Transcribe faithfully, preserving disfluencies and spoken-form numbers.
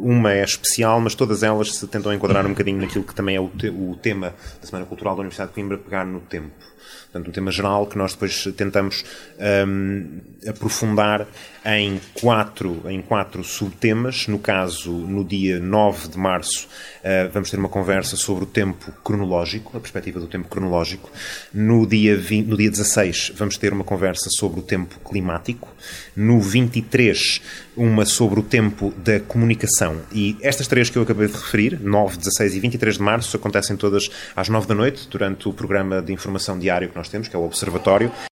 uma é especial, mas todas elas se tentam enquadrar um bocadinho naquilo que também é o, te- o tema da Semana Cultural da Universidade de Coimbra, pegar no tempo. Portanto, um tema geral que nós depois tentamos um, aprofundar em quatro, em quatro subtemas. No caso, no dia nove de março, uh, vamos ter uma conversa sobre o tempo cronológico, a perspectiva do tempo cronológico. No dia, vinte, no dia dezasseis, vamos ter uma conversa sobre o tempo climático. No vinte e três, uma sobre o tempo da comunicação. E estas três que eu acabei de referir, nove, dezasseis e vinte e três de março, acontecem todas às nove da noite, durante o programa de informação diário que nós temos, que é o Observatório.